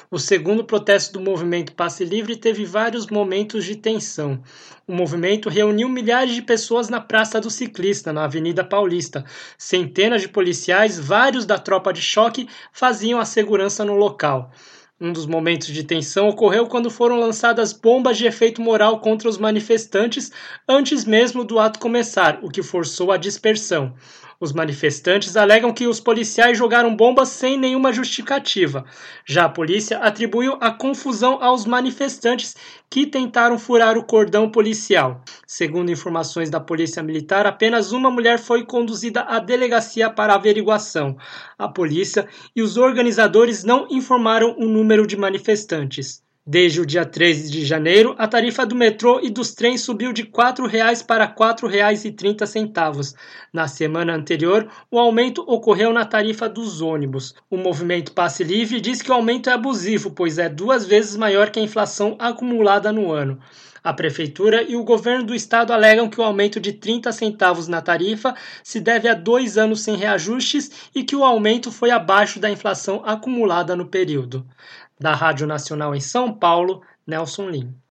O segundo protesto do movimento Passe Livre teve vários momentos de tensão. O movimento reuniu milhares de pessoas na Praça do Ciclista, na Avenida Paulista. Centenas de policiais, vários da tropa de choque, faziam a segurança no local. Um dos momentos de tensão ocorreu quando foram lançadas bombas de efeito moral contra os manifestantes antes mesmo do ato começar, o que forçou a dispersão. Os manifestantes alegam que os policiais jogaram bombas sem nenhuma justificativa. Já a polícia atribuiu a confusão aos manifestantes que tentaram furar o cordão policial. Segundo informações da Polícia Militar, apenas uma mulher foi conduzida à delegacia para averiguação. A polícia e os organizadores não informaram o número de manifestantes. Desde o dia 13 de janeiro, a tarifa do metrô e dos trens subiu de R$ 4,00 para R$ 4,30. Na semana anterior, o aumento ocorreu na tarifa dos ônibus. O movimento Passe Livre diz que o aumento é abusivo, pois é 2 vezes maior que a inflação acumulada no ano. A Prefeitura e o governo do estado alegam que o aumento de 30 centavos na tarifa se deve a 2 anos sem reajustes e que o aumento foi abaixo da inflação acumulada no período. Da Rádio Nacional em São Paulo, Nelson Lim.